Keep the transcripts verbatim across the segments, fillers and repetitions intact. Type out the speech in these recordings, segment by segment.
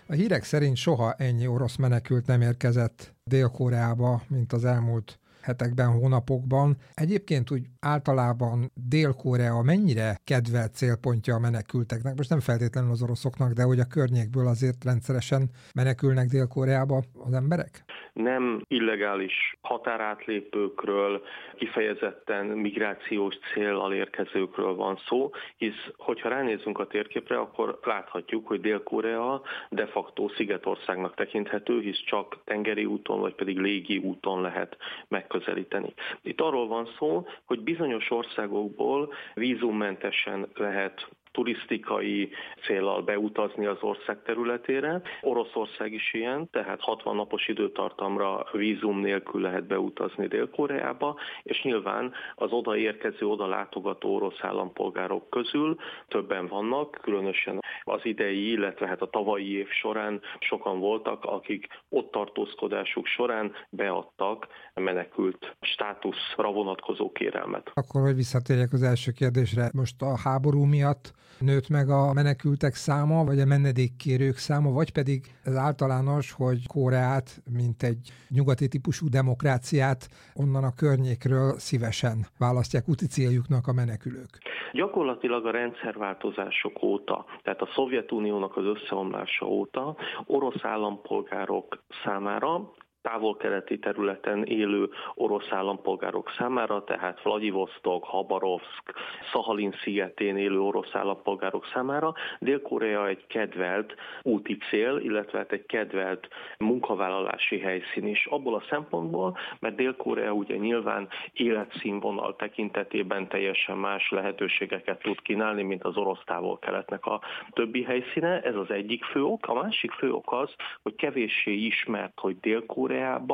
A hírek szerint soha ennyi orosz menekült nem érkezett Dél-Koreába, mint az elmúlt hetekben, hónapokban. Egyébként úgy általában Dél-Korea mennyire kedvelt célpontja a menekülteknek? Most nem feltétlenül az oroszoknak, de hogy a környékből azért rendszeresen menekülnek Dél-Koreába az emberek? Nem illegális határátlépőkről, kifejezetten migrációs céllal érkezőkről van szó, hisz hogyha ránézzünk a térképre, akkor láthatjuk, hogy Dél-Korea de facto szigetországnak tekinthető, hisz csak tengeri úton vagy pedig légi úton lehet megközelíteni. Itt arról van szó, hogy bizonyos országokból vízummentesen lehet turisztikai céllal beutazni az ország területére. Oroszország is ilyen, tehát hatvan napos időtartamra vízum nélkül lehet beutazni Dél-Koreába, és nyilván az odaérkező, oda látogató orosz állampolgárok közül többen vannak, különösen az idei, illetve hát a tavalyi év során sokan voltak, akik ott tartózkodásuk során beadtak menekült státuszra vonatkozó kérelmet. Akkor, hogy visszatérjek az első kérdésre, most a háború miatt nőtt meg a menekültek száma, vagy a menedékkérők száma, vagy pedig ez általános, hogy Koreát, mint egy nyugati típusú demokráciát onnan a környékről szívesen választják úti céljuknak a menekülők? Gyakorlatilag a rendszerváltozások óta, tehát a Szovjetuniónak az összeomlása óta orosz állampolgárok számára, távol-keleti területen élő orosz állampolgárok számára, tehát Vladivostok, Habarovszk, Szahalin szigetén élő orosz állampolgárok számára Dél-Korea egy kedvelt úti cél, illetve egy kedvelt munkavállalási helyszín is. Abból a szempontból, mert Dél-Korea ugye nyilván életszínvonal tekintetében teljesen más lehetőségeket tud kínálni, mint az orosz távol-keletnek a többi helyszíne. Ez az egyik fő ok. A másik fő ok az, hogy kevéssé ismert, hogy Dél-Korea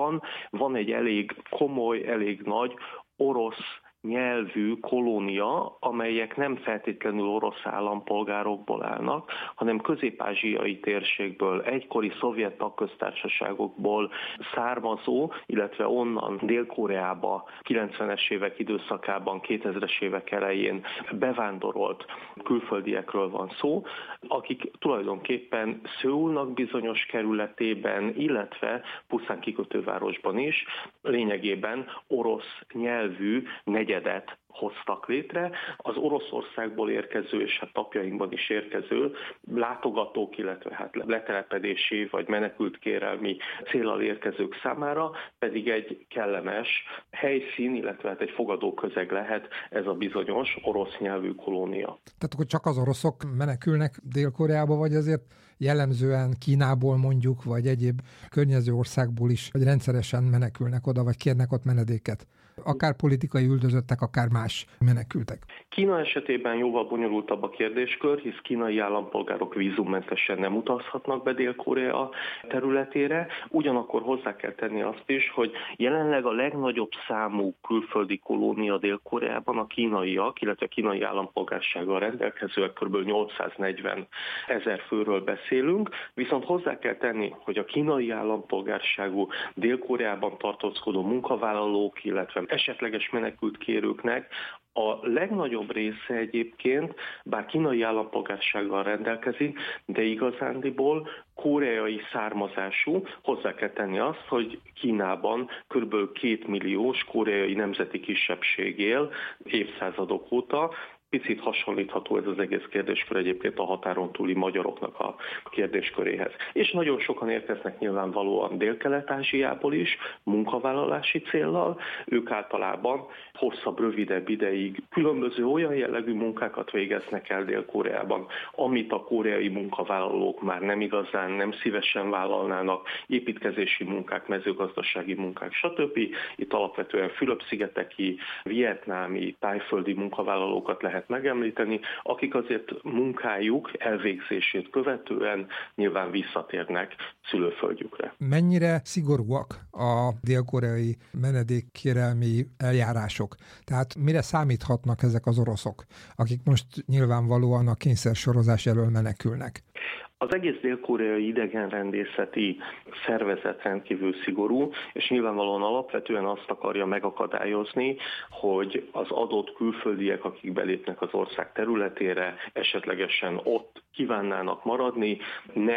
van egy elég komoly, elég nagy orosz nyelvű kolónia, amelyek nem feltétlenül orosz állampolgárokból állnak, hanem közép-ázsiai térségből, egykori szovjet tagköztársaságokból származó, illetve onnan Dél-Koreába kilencvenes évek időszakában, kétezres évek elején bevándorolt külföldiekről van szó, akik tulajdonképpen Szöulnak bizonyos kerületében, illetve Puszán kikötővárosban is lényegében orosz nyelvű negyedet hoztak létre. Az Oroszországból érkező és hát napjainkban is érkező látogatók, illetve hát letelepedési vagy menekültkérelmi céllal érkezők számára pedig egy kellemes helyszín, illetve hát egy fogadóközeg lehet ez a bizonyos orosz nyelvű kolónia. Tehát akkor csak az oroszok menekülnek Dél-Koreába, vagy azért jellemzően Kínából mondjuk, vagy egyéb környező országból is, hogy rendszeresen menekülnek oda, vagy kérnek ott menedéket? Akár politikai üldözöttek, akár más menekültek. Kína esetében jóval bonyolultabb a kérdéskör, hisz kínai állampolgárok vízummentesen nem utazhatnak be Dél-Korea területére. Ugyanakkor hozzá kell tenni azt is, hogy jelenleg a legnagyobb számú külföldi kolónia Dél-Koreában a kínaiak, illetve kínai állampolgársággal rendelkezőek, kb. nyolcszáznegyven ezer főről beszélünk, viszont hozzá kell tenni, hogy a kínai állampolgárságú Dél-Koreában tartózkodó munkavállalók, illetve esetleges menekültkérőknek a legnagyobb része egyébként, bár kínai állampolgársággal rendelkezik, de igazándiból koreai származású. Hozzá kell tenni azt, hogy Kínában kb. kétmilliós koreai nemzeti kisebbség él évszázadok óta. Picit hasonlítható ez az egész kérdéskör egyébként a határon túli magyaroknak a kérdésköréhez. És nagyon sokan érkeznek nyilvánvalóan Dél-Kelet-Ázsiából is, munkavállalási céllal. Ők általában hosszabb, rövidebb ideig különböző olyan jellegű munkákat végeznek el Dél-Koreában, amit a koreai munkavállalók már nem igazán, nem szívesen vállalnának, építkezési munkák, mezőgazdasági munkák, stb. Itt alapvetően Fülöp-szigeteki, vietnámi, tájföldi munkavállalókat lehet megemlíteni, akik azért munkájuk elvégzését követően nyilván visszatérnek szülőföldjükre. Mennyire szigorúak a dél-koreai menedékkérelmi eljárások? Tehát mire számíthatnak ezek az oroszok, akik most nyilvánvalóan a kényszersorozás elől menekülnek? Az egész dél-koreai idegenrendészeti szervezet rendkívül szigorú, és nyilvánvalóan alapvetően azt akarja megakadályozni, hogy az adott külföldiek, akik belépnek az ország területére, esetlegesen ott kívánnának maradni, ne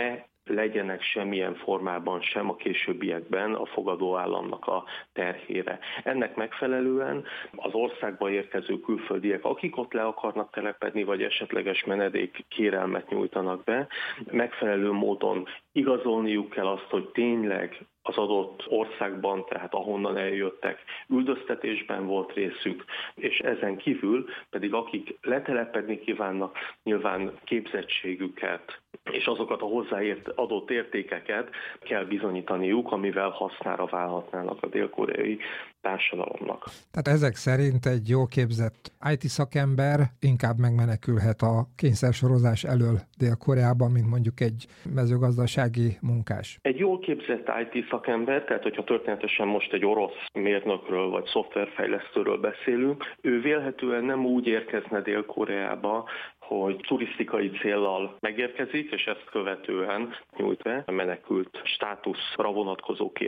legyenek semmilyen formában sem a későbbiekben a fogadó államnak a terhére. Ennek megfelelően az országba érkező külföldiek, akik ott le akarnak telepedni, vagy esetleges menedék kérelmet nyújtanak be, megfelelő módon igazolniuk kell azt, hogy tényleg az adott országban, tehát ahonnan eljöttek, üldöztetésben volt részük, és ezen kívül pedig akik letelepedni kívánnak, nyilván képzettségüket és azokat a hozzáért adott értékeket kell bizonyítaniuk, amivel hasznára válhatnának a dél-koreai társadalomnak. Tehát ezek szerint egy jól képzett í té szakember inkább megmenekülhet a kényszersorozás elől Dél-Koreában, mint mondjuk egy mezőgazdasági munkás. Egy jól képzett í té szakember, tehát hogyha történetesen most egy orosz mérnökről vagy szoftverfejlesztőről beszélünk, ő vélhetően nem úgy érkezne Dél-Koreába, hogy turisztikai céllal megérkezik, és ezt követően nyújt be a menekült státuszra vonatkozó